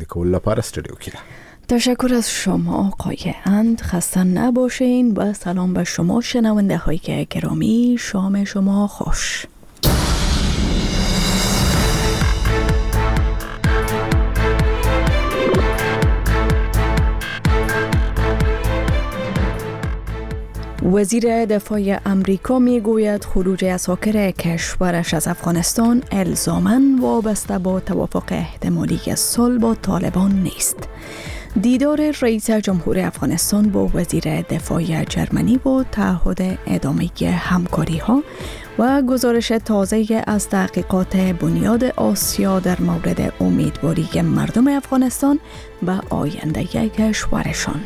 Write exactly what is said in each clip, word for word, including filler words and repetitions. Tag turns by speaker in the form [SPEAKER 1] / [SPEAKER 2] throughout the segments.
[SPEAKER 1] کول لپاره استودیو کې.
[SPEAKER 2] تشکر از شما آقای اند. خسته نباشین و سلام به شما شنونده های گرامی. شام شما خوش. وزیر دفاع امریکا می گوید خروج اساکر کشورش از افغانستان الزاماً وابسته با توافق احتمالی صلح با طالبان نیست. دیدار رئیس جمهور افغانستان با وزیر دفاع جرمنی با تعهد ادامه همکاری ها و گزارش تازه از تحقیقات بنیاد آسیا در مورد امیدواری مردم افغانستان و آینده کشورشان.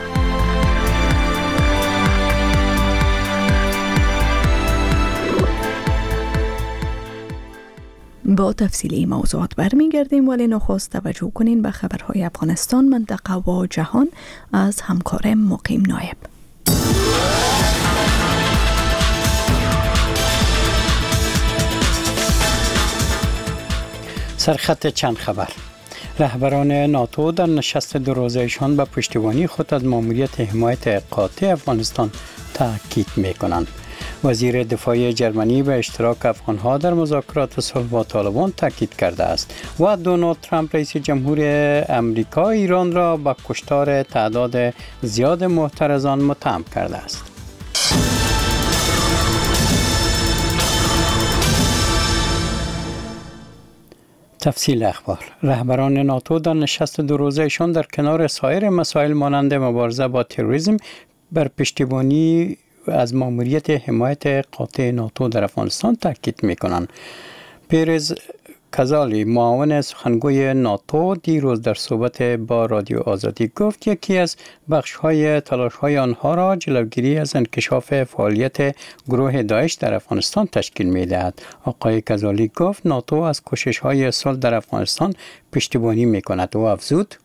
[SPEAKER 2] با تفصیلی موضوعات برمیگردیم، ولی نخست توجه کنین به خبرهای افغانستان، منطقه و جهان از همکار مقیم نایب.
[SPEAKER 3] سرخط چند خبر. رهبران ناتو در نشست دو روزه‌شان به پشتیبانی خود از ماموریت حمایت قاطع افغانستان تاکید می‌کنند. وزیر دفاع جرمنی به اشتراک افغانها در مذاکرات صلح با طالبان تاکید کرده است و دونالد ترامپ رئیس جمهور امریکا ایران را به کشتار تعداد زیاد معترضان متهم کرده است. تفصیل اخبار. رهبران ناتو در نشست دو روزه‌شان در کنار سایر مسائل مانند مبارزه با تروریسم بر پشتیبانی از ماموریت حمایت قاطع ناتو در افغانستان تاکید می‌کنند. پیرز کزالی معاون سخنگوی ناتو دیروز در صحبت با رادیو آزادی گفت یکی از بخش‌های تلاش‌های آنها را جلوگیری از انکشاف فعالیت گروه داعش در افغانستان تشکیل می‌دهد. آقای کزالی گفت ناتو از کوشش‌های صلح در افغانستان پشتیبانی می‌کند و افزود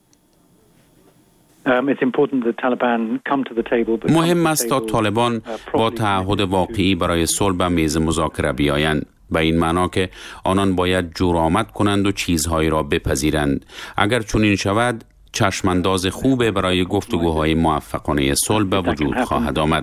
[SPEAKER 4] مهم است تا طالبان با تعهد واقعی برای صلح به میز مذاکره بیایند، به این معنا که آنان باید جرأت کنند و چیزهایی را بپذیرند. اگر چنین شود چشمانداز خوبه برای گفتگوهای موفقانه صلح به وجود خواهد آمد.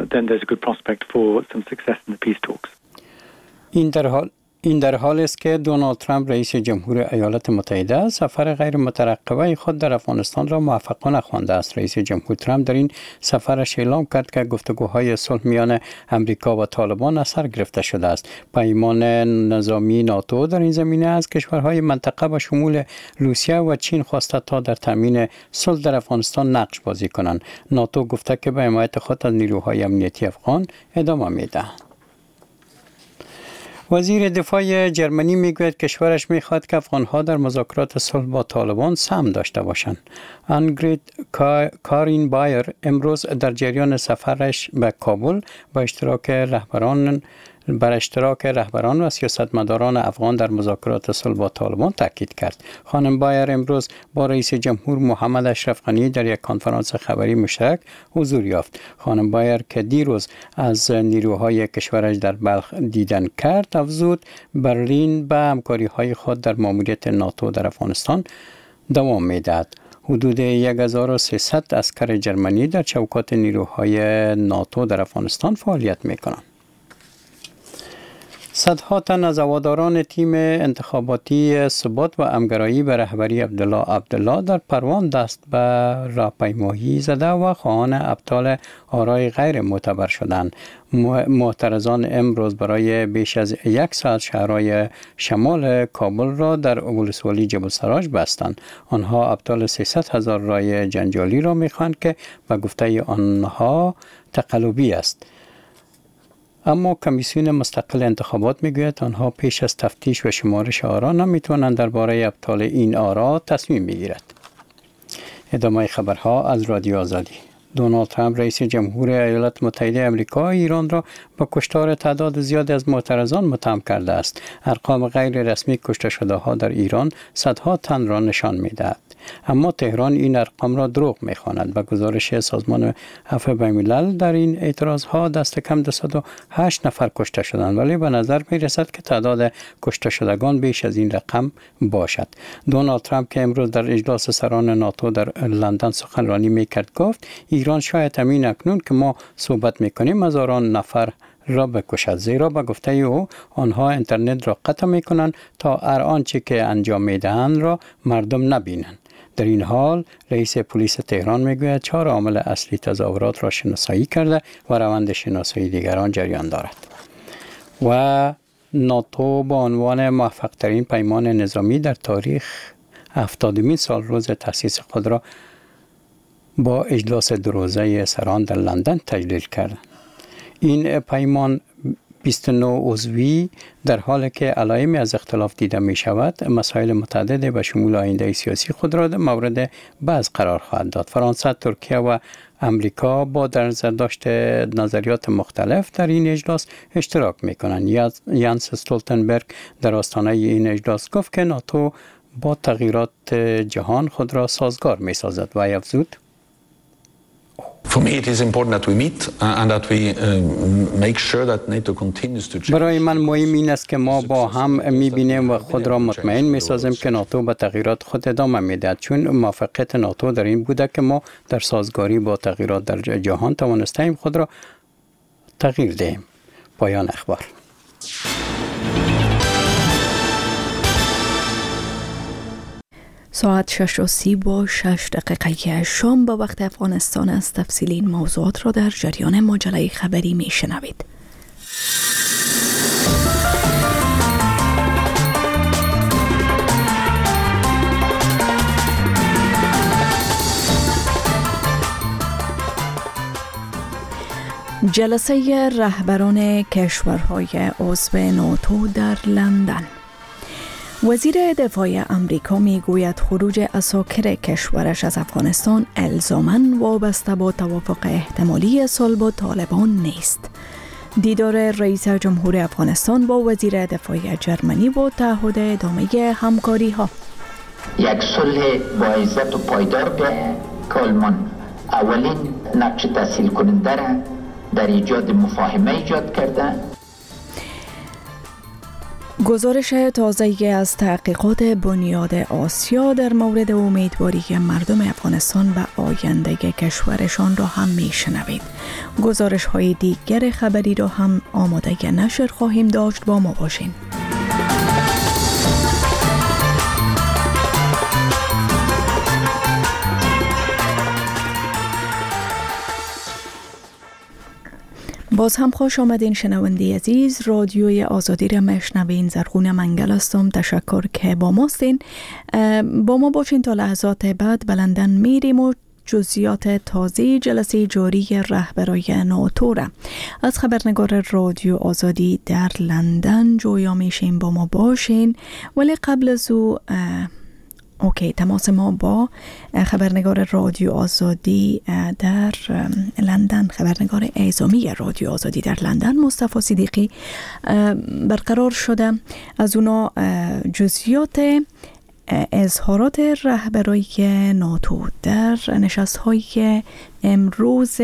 [SPEAKER 3] این در حال این در حال است که دونالد ترامپ رئیس جمهور ایالات متحده سفر غیر مترقبه خود در افغانستان را موفقانه خوانده است. رئیس جمهور ترامپ در این سفرش اعلام کرد که گفتگوهای صلح میان امریکا و طالبان از سر گرفته شده است. پیمان نظامی ناتو در این زمینه از کشورهای منطقه به شمول روسیه و چین خواسته تا در تامین صلح در افغانستان نقش بازی کنند. ناتو گفته که به حمایت خود از نیروهای امنیتی افغان ادامه می‌دهد. وزیر دفاع جرمنی میگوید کشورش میخواد که افغانها در مذاکرات صلح با طالبان سهم داشته باشند. آنگریت کارین بایر امروز در جریان سفرش به کابل با اشتراک رهبران بر اشتراک رهبران و سیاستمداران افغان در مذاکرات صلح با طالبان تاکید کرد. خانم بایر امروز با رئیس جمهور محمد اشرف غنی در یک کنفرانس خبری مشترک حضور یافت. خانم بایر که دیروز از نیروهای کشورش در بلخ دیدن کرد، افزود برلین به همکاری‌های خود در ماموریت ناتو در افغانستان دوام می‌دهد. حدود هزار و سیصد عسکر جرمنی در چوکات نیروهای ناتو در افغانستان فعالیت می‌کنند. صدها تن از هواداران تیم انتخاباتی ثبات و همگرایی به رهبری عبدالله عبدالله در پروان دست به راهپیمایی زده و خواهان ابطال آرای غیر معتبر شدند. معترضان امروز برای بیش از یک ساعت شهرهای شمال کابل را در ولسوالی جبل سراج بستند. آنها ابطال سیصد هزار رای جنجالی را می‌خواهند که به گفته آنها تقلبی است. اما کمیسیون مستقل انتخابات میگوید آنها پیش از تفتیش و شمارش آرا نمیتوانند درباره ابطال این آرا تصمیم بگیرد. ادامه خبرها از رادیو آزادی. دونالد ترامپ رئیس جمهور ایالات متحده آمریکا ایران را با کشتار تعداد زیادی از معترضان متهم کرده است. ارقام غیر رسمی کشته شده ها در ایران صدها تن را نشان می‌دهد. اما تهران این ارقام را دروغ می‌خواند. به گزارش سازمان عفو بین‌الملل در این اعتراض‌ها دست کم دویست و هشت نفر کشته شدند، ولی به نظر می‌رسد که تعداد کشته شدگان بیش از این رقم باشد. دونالد ترامپ که امروز در اجلاس سران ناتو در لندن سخنرانی می‌کرد گفت ایران شاید همین اکنون که ما صحبت می‌کنیم هزاران نفر را بکشد، زیرا به گفته او آنها اینترنت را قطع می‌کنند تا هر آنچه که انجام می‌دهند را مردم نبینند. در این حال رئیس پلیس تهران میگوید چهار عامل اصلی تظاهرات را شناسایی کرده و روند شناسایی دیگران جریان دارد. و ناتو با عنوان موفق ترین پیمان نظامی در تاریخ هفتادمین سال روز تأسیس خود را با اجلاس دو روزه سران در لندن تجلیل کرد. این پیمان بیست و نه عضوی در حالی که علائمی از اختلاف دیده می شود، مسائل متعدد به شمول آینده سیاسی خود را مورد بحث قرار خواهد داد. فرانسه، ترکیه و امریکا با در نظر داشت نظریات مختلف در این اجلاس اشتراک می کنند. یانس استولتنبرگ در آستانه این اجلاس گفت که ناتو با تغییرات جهان خود را سازگار می سازد و افزود:
[SPEAKER 1] For me it is important that we meet and that we make sure that NATO continues to change.
[SPEAKER 3] برای من مهم این است که ما با هم می‌بینیم و خود را مطمئن می‌سازیم که ناتو به تغییرات خود ادامه می‌دهد، چون موفقیت ناتو در این بوده که ما در سازگاری با تغییرات در جهان توانستیم خود را تغییر دهیم. پایان اخبار.
[SPEAKER 2] ساعت شش و سی با شش دقیقه شام به وقت افغانستان است. تفصیل این موضوعات را در جریان مجله خبری می شنوید. جلسه رهبران کشورهای عضو ناتو در لندن. وزیر دفاع امریکا می گوید خروج عساکر کشورش از افغانستان الزاماً وابسته با توافق احتمالی صلح با طالبان نیست. دیدار رئیس جمهور افغانستان با وزیر دفاع جرمنی با تعهد ادامه همکاری ها.
[SPEAKER 5] یک صلح با عزت و پایدار به کالمان اولین نقش تسهیل کننده را در ایجاد مفاهمه ایجاد کرده.
[SPEAKER 2] گزارش تازه از تحقیقات بنیاد آسیا در مورد امیدواری مردم افغانستان به آینده کشورشان را هم میشنوید. گزارش های دیگر خبری را هم آماده نشر خواهیم داشت. با ما باشین. باز هم خوش آمدین شنونده عزیز. رادیوی آزادی را میشنوین. زرغون منگل هستم. تشکر که با ماستین. با ما باشین تا لحظات بعد. به لندن میریم و جزئیات تازه جلسه جاری رهبرای ناتو را از خبرنگار رادیو آزادی در لندن جویا میشیم. با ما باشین. ولی قبل از او اوکی تماس ما با خبرنگار رادیو آزادی در لندن، خبرنگار اعزامی رادیو آزادی در لندن مصطفی صدیقی برقرار شده. از اونا جزئیات اظهارات رهبرای ناتو در نشست‌های امروز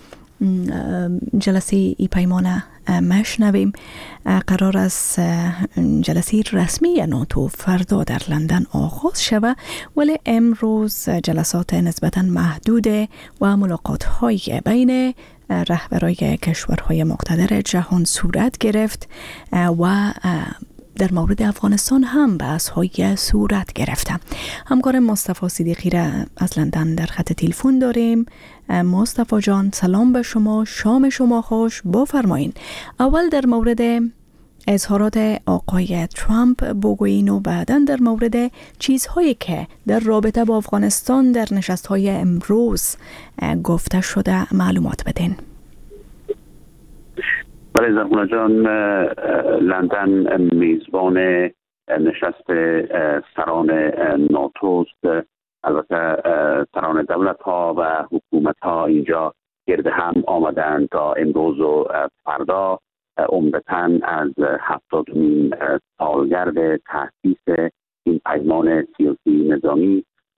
[SPEAKER 2] جلسه ای پیمان مشنویم. قرار است جلسه رسمی ناتو فردا در لندن آغاز شود، ولی امروز جلسات نسبتاً محدود و ملاقات‌های بین رهبرای کشورهای مقتدر جهان صورت گرفت و در مورد افغانستان هم بحث‌های صورت گرفته. همکار مصطفی صدیقی را از لندن در خط تلفن داریم. مصطفی جان سلام به شما، شام شما خوش. بفرمایین اول در مورد اظهارات آقای ترامپ بگویین و بعداً در مورد چیزهایی که در رابطه با افغانستان در نشست‌های امروز گفته شده معلومات بدین.
[SPEAKER 6] برای زرغونه جان، لندن میزبان نشست سران ناتو است. البته سران دولت ها و حکومت ها اینجا گرد هم آمدند تا امروز و فردا عمدتاً از هفتادمین سالگرد تأسیس این پیمان سیاسی نظامی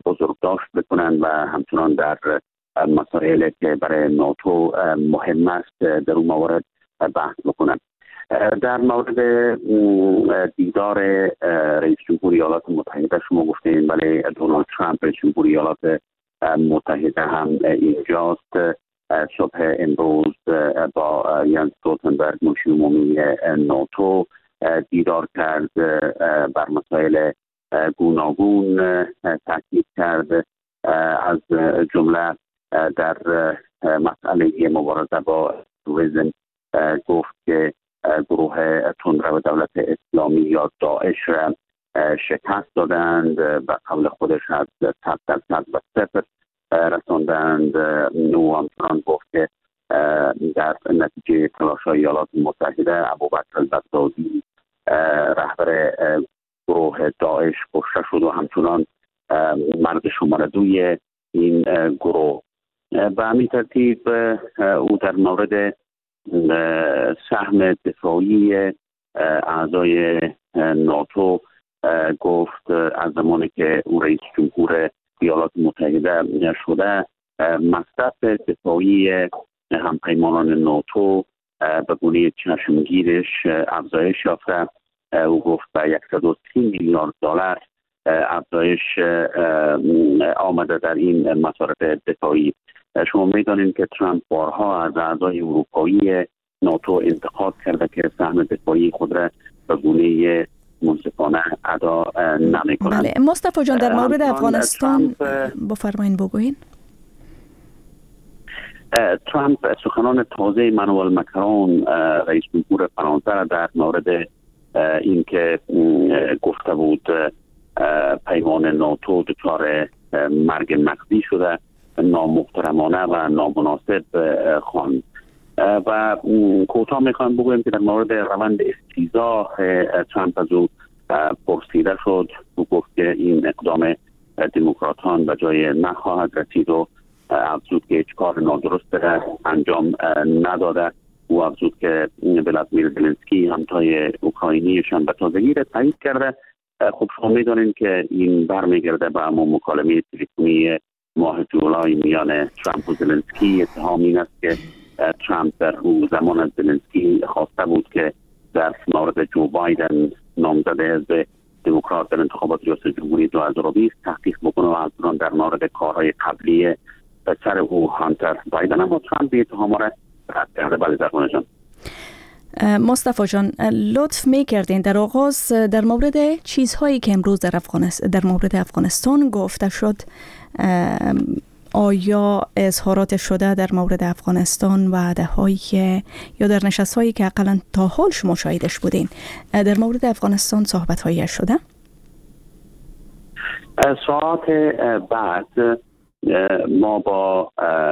[SPEAKER 6] بزرگداشت بکنند و همچنان در مسائلی که برای ناتو مهم است در اون موارد بحث بکنند. در مورد دیدار رئیس جمهور ایالات متحده شما گفتین، ولی دونالد ترامپ رئیس جمهور ایالات متحده هم اینجاست. صبح امروز با یانس استولتنبرگ منشی عمومی ناتو دیدار کرد، بر مسائل گوناگون تاکید کرد، از جمله در مسئله مبارزه با تروریسم گفت که گروه تندرو دولت اسلامی یا داعش را شکست دادند و قبل خودش از صد درصد و صفر رساندند. او همچنان گفت که در نتیجه تلاش‌های ایالات متحده ابوبکر البغدادی رهبر گروه داعش کشته شد و همچنان مرد شماره دوی این گروه. به همین ترتیب او در مورد سهم دفاعی اعضای ناتو گفت از زمانی که او رئیس جمهور ایالات متحده شده مصرف دفاعی همپیمانان ناتو به گونه چشمگیرش افزایش یافته. او گفت به صد و سی میلیارد دلار افزایش آمده در این مصارف دفاعی. شما می‌دانید که ترامپ بارها از اعضای اروپایی ناتو انتقاد کرده که سهم دفاعی خود را به گونه منصفانه ادا نمی‌کنند.
[SPEAKER 2] بله مصطفی جان، در مورد افغانستان بفرمایید بگویید.
[SPEAKER 6] ترامپ سخنان تازه امانوئل مکرون رئیس جمهور فرانسه را در مورد اینکه گفته بود پیمان ناتو دچار مرگ مغزی شده نامحترمانه و نامناسب خواند. و کوتاه میخوام بگویم که در مورد روند استیضاح ترامپ از او پرسیده شد. او گفت که این اقدام دموکراتان به جای نخواهد رسید و افزود که هیچ کار نادرست انجام نداده. او افزود که ولادیمیر زلنسکی همتای اوکراینیش هم به تازگی را تایید کرده. خب شما میدانید که این برمیگرده به همون مکالمه تلفنی ماه جولای میان ترامپ و زلنسکی. اتهام این است که ترامپ در او زمان از زلنسکی خواسته بود که در مورد جو بایدن نامزد حزب دموکرات در انتخابات ریاست جمهوری دو هزار و بیست تحقیق بکنه و همچنان در مورد کارهای قبلی پسر او هانتر بایدن هم با ترامپ اتهام را رد کرده. بله زرمانه جان.
[SPEAKER 2] مصطفی جان لطف میکردین در آغاز در مورد چیزهایی که امروز در افغانستان در مورد افغانستان گفته شد، آیا اظهارات شده در مورد افغانستان وعده هایی که یا در نشست هایی که اقلا تا حال شما شاهدش بودین در مورد افغانستان صحبت هایی شده؟
[SPEAKER 6] ساعت بعد ما با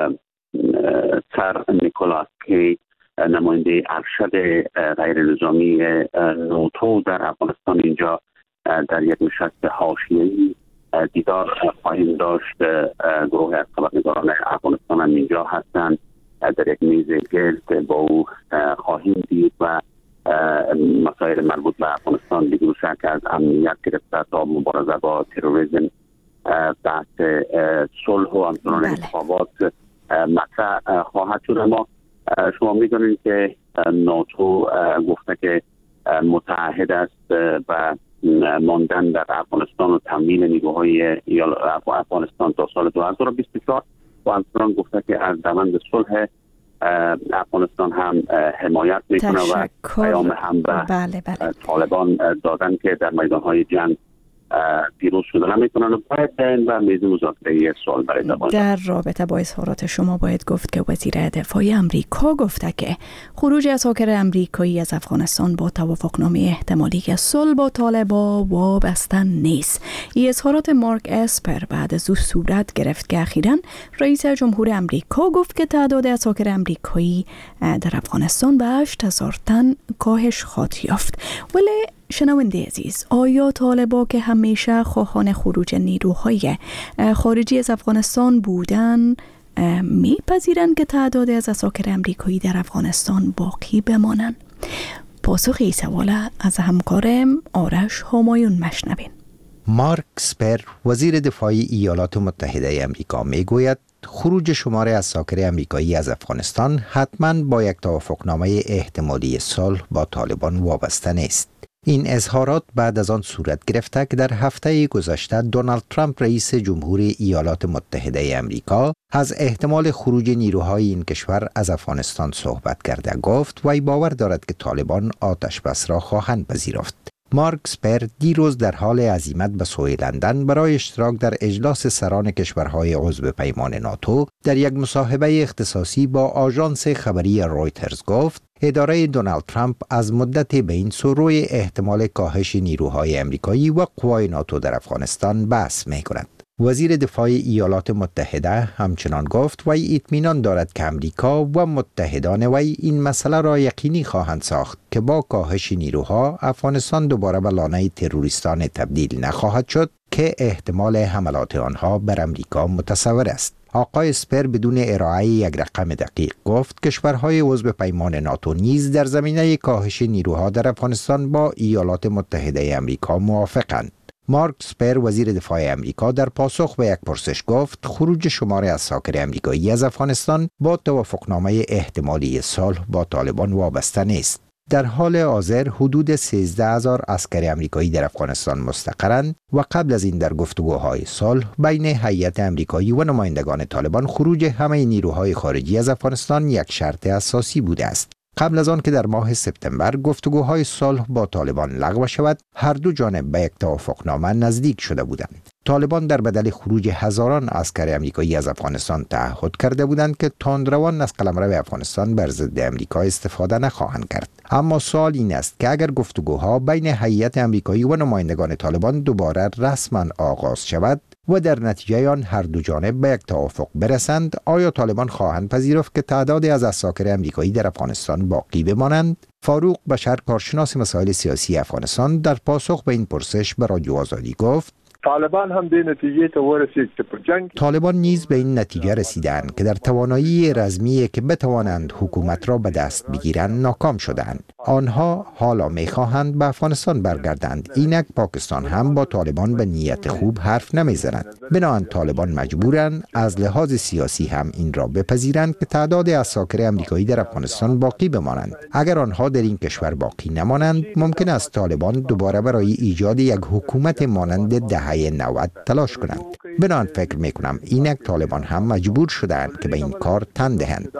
[SPEAKER 6] سر نیکولاس کی نماینده ارشد غیر نظامی ناتو در افغانستان اینجا در یک نشست حاشیه‌ای دیدار خواهیم داشت. گروه از خبرنگاران افغانستان هم اینجا هستند. در یک میز گرد با او خواهیم دید و مسائل مربوط به افغانستان بدون شک از امنیت گرفته تا مبارزه با تروریسم، بحث صلح و همچنان انتخابات مطرح خواهد شد. ما شما میدونید که ناتو گفته که متعهد است و ماندن در افغانستان و تمویل نیروهای افغانستان تا سال دو هزار و بیست و چهار و همچنان گفته که از روند صلح افغانستان هم حمایت میکنه و پیام هم به
[SPEAKER 2] بله بله.
[SPEAKER 6] طالبان دادن که در میدانهای جنگ پیروز شده نمیتونن و باید دین و میز مذاکره سوال برای زبان.
[SPEAKER 2] در رابطه با اظهارات شما باید گفت که وزیر دفاع امریکا گفته که خروج اساکر امریکایی از افغانستان با توافقنامه احتمالی که صلح با طالبان وابسته نیست. این اظهارات مارک اسپر بعد از او صورت گرفت که اخیراً رئیس جمهور امریکا گفت که تعداد اساکر امریکایی در افغانستان به هشت هزار تن کاهش خواهد یافت. ولی شنونده عزیز، آیا طالبان که همیشه خواهان خروج نیروهای خارجی از افغانستان بودن میپذیرند که تعداد از اساکر امریکایی در افغانستان باقی بمانند؟ پاسخ این سوال از همکارم آرش همایون مشنوین.
[SPEAKER 7] مارک اسپر وزیر دفاع ایالات متحده آمریکا میگوید خروج شمار عساکر آمریکایی از افغانستان حتماً با یک توافقنامه احتمالی صلح با طالبان وابسته نیست. این اظهارات بعد از آن صورت گرفته که در هفته گذشته دونالد ترامپ رئیس جمهور ایالات متحده آمریکا از احتمال خروج نیروهای این کشور از افغانستان صحبت کرده. گفت وی باور دارد که طالبان آتش بس را خواهند پذیرفت. مارک اسپر دیروز در حال عزیمت به سوی لندن برای اشتراک در اجلاس سران کشورهای عضو پیمان ناتو در یک مصاحبه اختصاصی با آژانس خبری رویترز گفت اداره دونالد ترامپ از مدت به این سو روی احتمال کاهش نیروهای آمریکایی و قوای ناتو در افغانستان بحث می‌کند. وزیر دفاع ایالات متحده همچنان گفت وی اطمینان دارد که امریکا و متحدان وی این مسئله را یقینی خواهند ساخت که با کاهش نیروها افغانستان دوباره به لانه تروریستان تبدیل نخواهد شد که احتمال حملات آنها بر امریکا متصور است. آقای اسپر بدون ارائه یک رقم دقیق گفت کشورهای عضو پیمان ناتو نیز در زمینه کاهش نیروها در افغانستان با ایالات متحده آمریکا موافقند. مارک اسپر وزیر دفاع آمریکا در پاسخ به یک پرسش گفت خروج شمار عساکر آمریکایی از افغانستان با توافقنامه احتمالی صلح با طالبان وابسته نیست. در حال حاضر حدود سیزده هزار عسکر آمریکایی در افغانستان مستقرند و قبل از این در گفتگوهای صلح بین هیئت آمریکایی و نمایندگان طالبان خروج همه نیروهای خارجی از افغانستان یک شرط اساسی بوده است. قبل از آن که در ماه سپتامبر گفتگوهای صلح با طالبان لغو شود، هر دو جانب به یک توافقنامه نزدیک شده بودند. طالبان در بدل خروج هزاران عسکر آمریکایی از افغانستان تعهد کرده بودند که تندروان از قلمرو افغانستان بر ضد آمریکا استفاده نخواهند کرد. اما سوال این است که اگر گفتگوها بین هیئت آمریکایی و نمایندگان طالبان دوباره رسما آغاز شود و در نتیجه آن هر دو جانب به یک توافق برسند، آیا طالبان خواهند پذیرفت که تعدادی از عساکر آمریکایی در افغانستان باقی بمانند؟ فاروق بشر، کارشناس مسائل سیاسی افغانستان، در پاسخ به این پرسش به رادیو آزادی گفت
[SPEAKER 8] طالبان هم به نتیجه ته ورسید که پر جنگ
[SPEAKER 7] طالبان نیز به این نتیجه رسیدند که در توانایی رزمی که بتوانند حکومت را به دست بگیرند ناکام شدند. آنها حالا می‌خواهند به افغانستان برگردند. اینک پاکستان هم با طالبان به نیت خوب حرف نمی‌زند. بنابراین طالبان مجبورند از لحاظ سیاسی هم این را بپذیرند که تعداد عساکر آمریکایی در افغانستان باقی بمانند. اگر آنها در این کشور باقی نمانند، ممکن است طالبان دوباره برای ایجاد یک حکومت مانند دهه نود تلاش کنند. بنابراین فکر میکنم اینک طالبان هم مجبور شدند که به این کار تن دهند.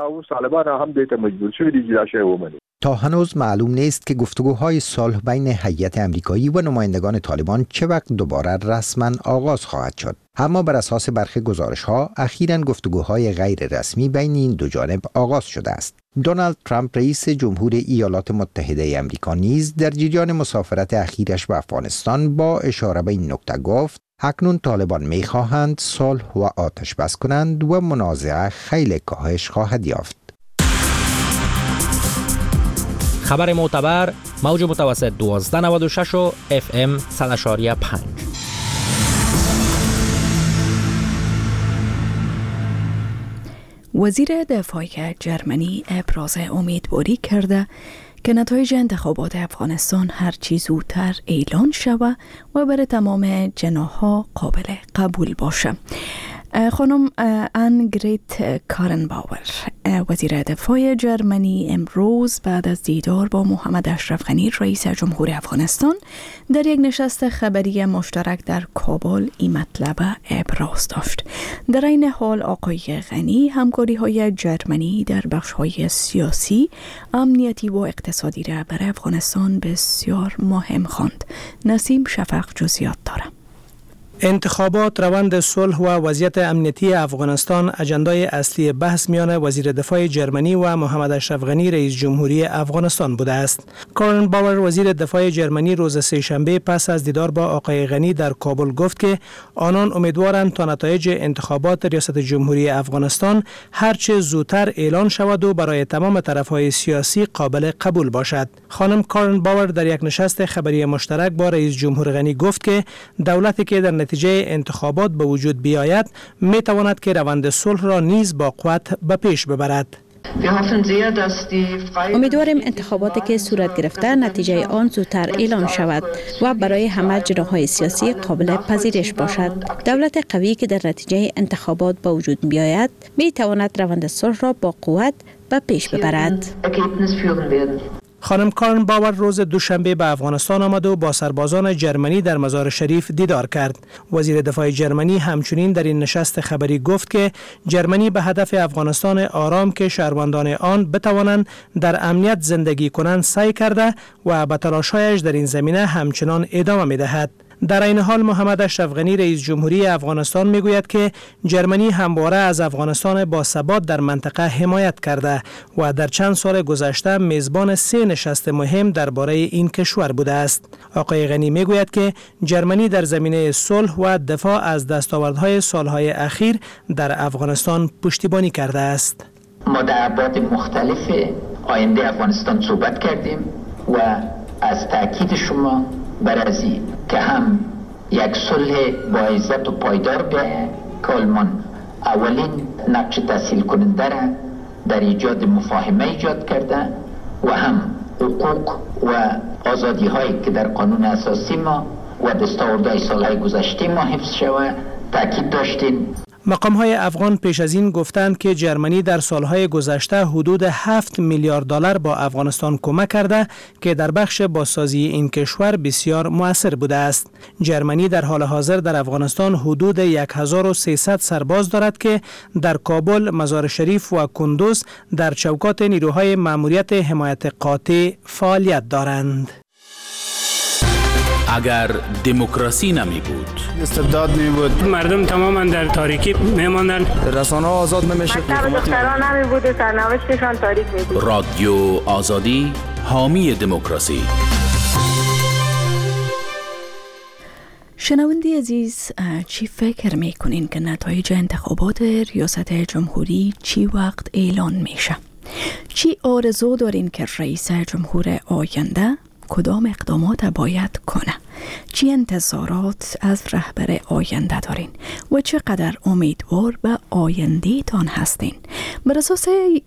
[SPEAKER 7] تا هنوز معلوم نیست که گفتگوهای صلح بین هیئت آمریکایی و نمایندگان طالبان چه وقت دوباره رسما آغاز خواهد شد. اما بر اساس برخی گزارش‌ها اخیراً گفتگوهای غیر رسمی بین این دو جانب آغاز شده است. دونالد ترامپ رئیس جمهور ایالات متحده آمریکا نیز در جریان مسافرت اخیرش به افغانستان با اشاره به این نکته گفت اکنون طالبان می‌خواهند صلح و آتش بس کنند و منازعه خیلی کاهش خواهد یافت.
[SPEAKER 9] خبر معتبر، موج متوسط دوازده نود و شش و اف ام صد و پنج.
[SPEAKER 2] وزیر دفاع جرمنی ابراز امیدواری کرده که نتایج انتخابات افغانستان هرچی زودتر اعلان شود و برای تمام جناح‌ها قابل قبول باشه. خانم آنگریت کارنباور وزیر دفاع جرمنی امروز بعد از دیدار با محمد اشرف غنی رئیس جمهور افغانستان در یک نشست خبری مشترک در کابل این مطلب ابراز داشت. در این حال آقای غنی همکاری های جرمنی در بخش های سیاسی، امنیتی و اقتصادی را برای افغانستان بسیار مهم خواند. نسیم شفق جزئیات داره.
[SPEAKER 10] انتخابات، روند صلح و وضعیت امنیتی افغانستان اجندای اصلی بحث میان وزیر دفاع جرمنی و محمد اشرف غنی رئیس جمهوری افغانستان بوده است. کارن باور وزیر دفاع جرمنی روز سه‌شنبه پس از دیدار با آقای غنی در کابل گفت که آنان امیدوارند تا نتایج انتخابات ریاست جمهوری افغانستان هرچه زودتر اعلان شود و برای تمام طرف‌های سیاسی قابل قبول باشد. خانم کارن باور در یک نشست خبری مشترک با رئیس جمهور غنی گفت که دولتی که در نتیجه انتخابات به وجود بیاید می تواند که روند صلح را نیز با قوت به پیش ببرد.
[SPEAKER 11] امیدواریم انتخاباتی که صورت گرفته نتیجه آن زودتر اعلان شود و برای همه جناح‌های سیاسی قابل پذیرش باشد. دولت قوی که در نتیجه انتخابات با وجود بیاید می تواند روند صلح را با قوت به پیش ببرد.
[SPEAKER 10] خانم کارن باور روز دوشنبه به افغانستان آمد و با سربازان جرمنی در مزار شریف دیدار کرد. وزیر دفاع جرمنی همچنین در این نشست خبری گفت که جرمنی به هدف افغانستان آرام که شهروندان آن بتوانند در امنیت زندگی کنند سعی کرده و به تلاش‌هایش در این زمینه همچنان ادامه می‌دهد. در این حال محمد اشرف غنی رئیس جمهوری افغانستان میگوید که جرمنی همواره از افغانستان با ثبات در منطقه حمایت کرده و در چند سال گذشته میزبان سه نشست مهم درباره این کشور بوده است. آقای غنی میگوید که جرمنی در زمینه صلح و دفاع از دستاوردهای سالهای اخیر در افغانستان پشتیبانی کرده است.
[SPEAKER 5] ما در ابعاد مختلف آینده افغانستان صحبت کردیم و از تاکید شما بر از این که هم یک صلح با عزت و پایدار بیاید که آلمان اولین نقش تسهیل کننده را در ایجاد مفاهمه ایجاد کرده و هم حقوق و آزادی هایی که در قانون اساسی ما و دستاوردهای سالهای گذشته ما حفظ شود تاکید داشتیم.
[SPEAKER 10] مقام‌های افغان پیش از این گفتند که جرمنی در سالهای گذشته حدود هفت میلیارد دلار با افغانستان کمک کرده که در بخش بازسازی این کشور بسیار مؤثر بوده است. جرمنی در حال حاضر در افغانستان حدود هزار و سیصد سرباز دارد که در کابل، مزار شریف و کندوز در چوکات نیروهای مأموریت حمایت قاطع فعالیت دارند.
[SPEAKER 4] اگر دموکراسی نمی بود،
[SPEAKER 12] استبداد می بود،
[SPEAKER 13] مردم تماما در تاریکی می ماندند،
[SPEAKER 12] رسانه ها آزاد نمی شد،
[SPEAKER 14] دختران نمی بود، سرنوشتشان تاریک می بود.
[SPEAKER 4] رادیو آزادی حامی دموکراسی.
[SPEAKER 2] شنونده عزیز، چی فکر میکنین که نتایج انتخابات ریاست جمهوری چی وقت اعلان میشه؟ چی آرزو دارین که رئیس جمهور آینده کدام اقدامات باید کنه؟ چی انتظارات از رهبر آینده دارین و چقدر امیدوار به آینده تان هستین؟ بر اساس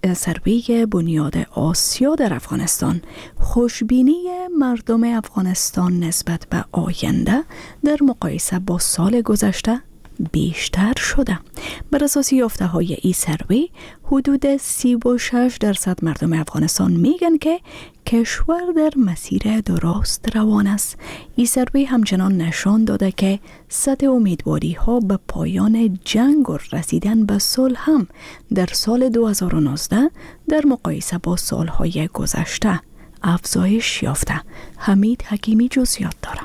[SPEAKER 2] سروی بنیاد آسیا در افغانستان، خوشبینی مردم افغانستان نسبت به آینده در مقایسه با سال گذشته بیشتر شده. بر اساس یافته های ای سروی، حدود سی و شش درصد مردم افغانستان میگن که کشور در مسیر درست روان است. ای سروی همچنان نشان داده که سطح امیدواری ها به پایان جنگ و رسیدن به صلح هم در سال دو هزار و نوزده در مقایسه با سالهای گذشته افزایش یافته. حمید حکیمی جزئیات داره.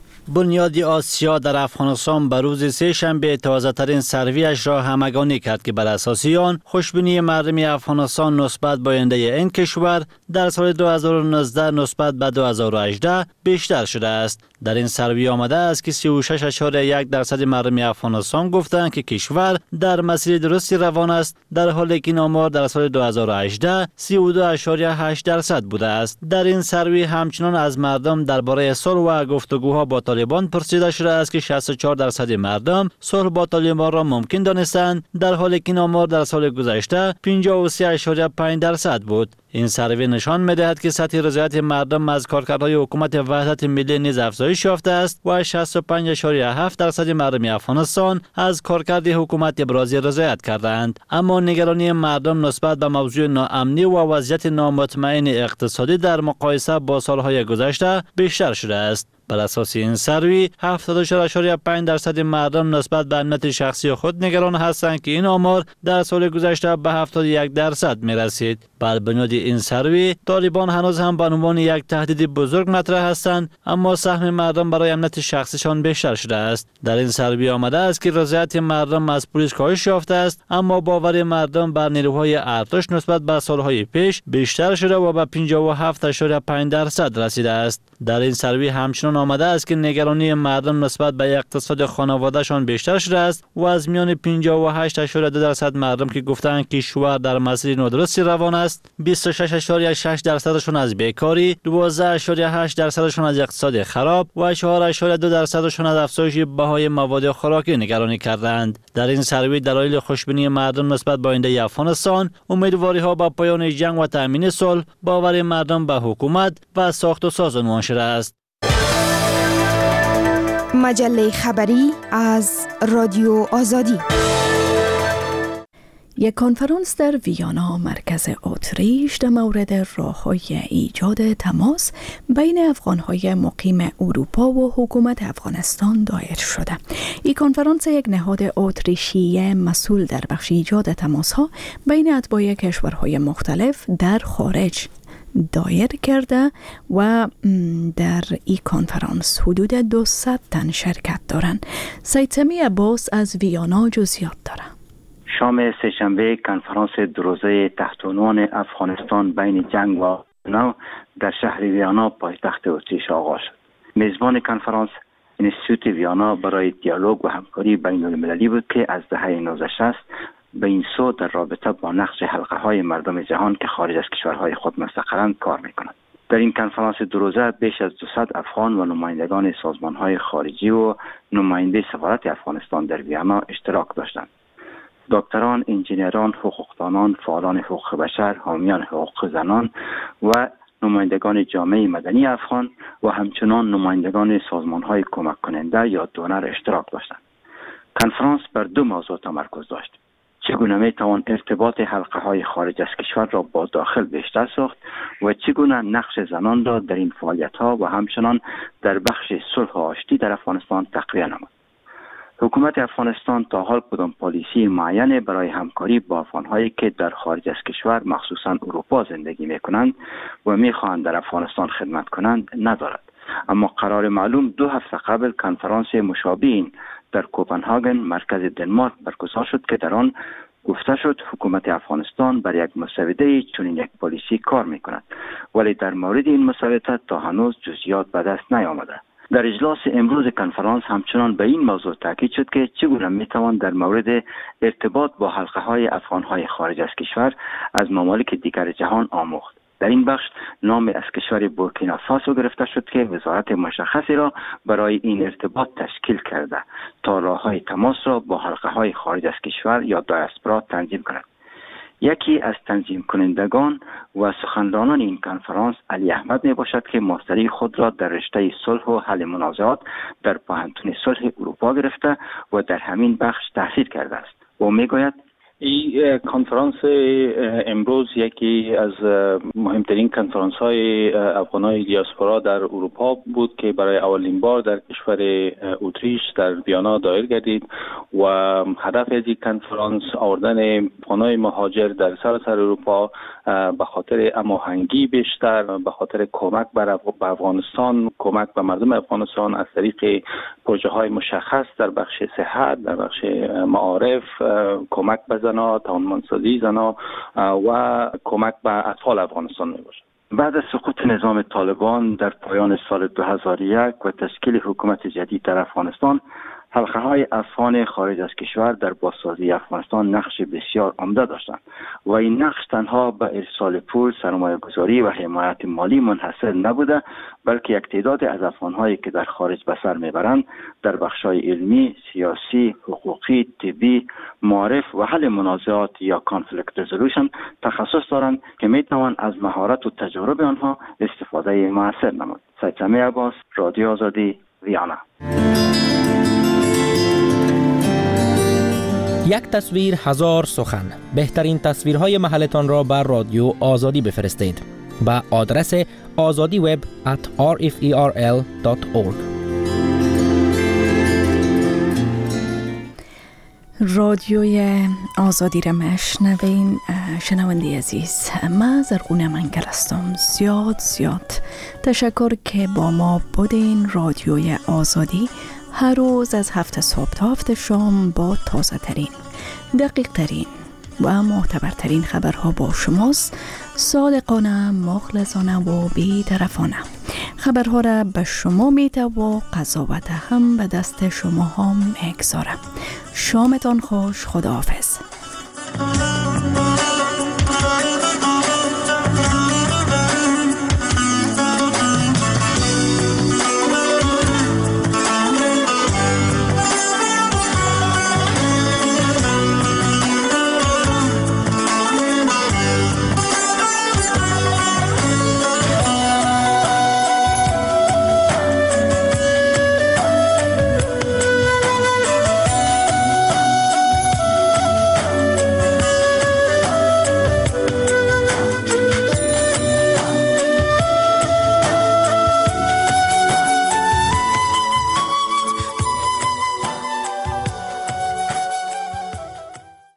[SPEAKER 15] بنیاد آسیا در افغانستان به روز سه شنبه تازه ترین سرویش را همگانی کرد که بر اساس آن خوشبینی مردم افغانستان نسبت به آینده این کشور در سال دو هزار و نوزده نسبت به دو هزار و هجده بیشتر شده است. در این سروی آمده است که سی و شش اشاره یک درصد مردم افغانستان گفتند که کشور در مسیر درستی روان است، در حالی که این آمار در سال دو هزار و هجده سی و دو اشاره هشت درصد بوده است. در این سروی همچنان از مردم درباره صلح و گفتگوها با طالبان پرسیده شده است که شصت و چهار درصد مردم صلح با طالبان را ممکن دانستند، در حالی که این آمار در سال گذشته پنجاه و سه اشاره پنج درصد بود. این سروی نشان می‌دهد که سطح رضایت مردم از کارکردهای حکومت وحدت ملی نیز افزایش یافته است و شصت و پنج اشاره هفت درصد مردم افغانستان از کارکرد حکومت ابراز رضایت کردند. اما نگرانی مردم نسبت به موضوع ناامنی و وضعیت نامطمئن اقتصادی در مقایسه با سالهای گذشته بیشتر شده است. بر اساس این سروی هفتاد و چهار اشاره پنج درصد مردم نسبت به امنیت شخصی خود نگران هستند که این آمار در سال گذشته به هفتاد و یک درصد می رسید. بر بنیاد این سروی طالبان هنوز هم به عنوان یک تهدید بزرگ مطرح هستند، اما سهم مردم برای امنیت شخصیشان بیشتر شده است. در این سروی آمده است که رضایت مردم از پلیس کاهش یافته است، اما باور مردم بر نیروهای ارتش نسبت به سالهای پیش بیشتر شده و به پنجاه و هفت اشاره پنج درصد رسیده است. در این سروی همچنان آمده است که نگرانی مردم نسبت به اقتصاد خانوادهشان بیشتر شده است و از میان پنجاه و هشت اشاریه دو درصد مردم که گفتند کشور در مسیر نادرستی روان است، بیست و شش اشاریه شش درصدشان از بیکاری، دوازده اشاریه هشت درصدشان از اقتصاد خراب و چهار اشاریه دو درصدشان از افزایش بهای مواد خوراکی نگرانی کردند. در این سروی دلایل خوشبینی مردم نسبت به آینده افغانستان، امیدواری‌ها به پایان جنگ و تامین صلح، باور مردم به حکومت و ساخت و ساز معاشره است.
[SPEAKER 16] مجله خبری از رادیو آزادی.
[SPEAKER 2] یک کنفرانس در ویانا مرکز اتریش در مورد راه‌های ایجاد تماس بین افغان‌های مقیم اروپا و حکومت افغانستان دایر شده. این کنفرانس یک نهاد اتریشی مسئول در بخش ایجاد تماس‌ها بین اتباع کشورهای مختلف در خارج دایر کرده و در این کنفرانس حدود دویست تن شرکت دارند. سید سمی عباس از ویانا جزئیات داره.
[SPEAKER 17] شام سه‌شنبه کنفرانس دو روزه تحت عنوان افغانستان بین جنگ و نو در شهر ویانا پایتخت اتریش آغاز شد. میزبان کنفرانس انستیتوت ویانا برای دیالوگ و همکاری بین المللی بود که از دهه نوزده شصت به این سو در رابطه با نقش حلقه های مردم جهان که خارج از کشورهای خود مستقرند کار میکنند. در این کنفرانس دو روزه بیش از دویست افغان و نمایندگان سازمان های خارجی و نماینده سفارت افغانستان در ویانا اشتراک داشتند. دکتران، انجینران، حقوقدانان، فعالان حقوق بشر، حامیان حقوق زنان و نمایندگان جامعه مدنی افغان و همچنان نمایندگان سازمان‌های کمک کننده یا دونر اشتراک داشتند. کنفرانس بر دو موضوع تمرکز داشت: چگونه میتوان ارتباط حلقه‌های خارج از کشور را با داخل بیشتر ساخت و چگونه نقش زنان را در این فعالیت‌ها و همچنان در بخش صلح و آشتی در افغانستان تقویت نمود. حکومت افغانستان تا حال کدام پالیسی معین برای همکاری با افغان‌هایی که در خارج از کشور مخصوصاً اروپا زندگی می‌کنند و می‌خواهند در افغانستان خدمت کنند ندارد. اما قرار معلوم دو هفته قبل کنفرانس مشابه در کوپنهاگن مرکز دنمارک برگزار شد که در آن گفته شد حکومت افغانستان بر یک مسوده چنین یک پالیسی کار می‌کند، ولی در مورد این مسوده تا هنوز جزئیات به دست نیامده. در اجلاس امروز کنفرانس همچنان به این موضوع تاکید شد که چگونه میتوان در مورد ارتباط با حلقه های افغان های خارج از کشور از ممالک دیگر جهان آموخت. در این بخش نام از کشور بورکینافاسو گرفته شد که وزارت مشخصی را برای این ارتباط تشکیل کرده تا راه‌های تماس را با حلقه های خارج از کشور یا دیاسپورا تنظیم کند. یکی از تنظیم کنندگان و سخنرانان این کنفرانس علی احمد می باشد که ماستری خود را در رشته صلح و حل منازعات در پوهنتون صلح اروپا گرفته و در همین بخش تحصیل کرده است. و می گوید
[SPEAKER 18] این کنفرانس امروز یکی از مهمترین کنفرانس های افغانای دیاسپورا در اروپا بود که برای اولین بار در کشور اتریش در ویانا دایر گردید و هدف از این کنفرانس آوردن افغانای مهاجر در سراسر اروپا به خاطر هماهنگی بیشتر، به خاطر کمک بر افغانستان، کمک به مردم افغانستان از طریق پروژه های مشخص در بخش صحت، در بخش معارف، کمک به زنا، توانمندسازی زنا و کمک به اطفال افغانستان می باشد.
[SPEAKER 17] بعد از سقوط نظام طالبان در پایان سال دو هزار و یک و تشکیل حکومت جدید در افغانستان، حلقه های افغان خارج از کشور در بازسازی افغانستان نقش بسیار عمده داشتند و این نقش تنها به ارسال پول، سرمایه گذاری و حمایت مالی منحصر نبوده، بلکه یک تعداد از افغان هایی که در خارج به سر میبرند در بخش های علمی، سیاسی، حقوقی، طبی، معارف و حل منازعات یا کانفلیکت رزولوشن تخصص دارند که میتوان از مهارت و تجارب آنها استفاده موثر نمود. سید سمی عباس، رادیو آزادی، ویانا.
[SPEAKER 9] یک تصویر هزار سخن. بهترین تصویرهای محلتان را بر رادیو آزادی بفرستید با آدرس آزادی وب ات آر اف ای آر ال دات اورگ.
[SPEAKER 2] رادیوی آزادی را مشنوین. شنونده عزیز، ما زرغونه منگل هستم. زیاد زیاد تشکر که با ما بودین. رادیوی آزادی هر روز از هفت صبح تا هفت شام با تازه ترین، دقیق ترین و معتبرترین خبرها با شماست. صادقانه، مخلصانه و بی‌طرفانه. خبرها را به شما میته و قضاوت هم به دست شما ها میگذارم. شامتان خوش. خداحافظ.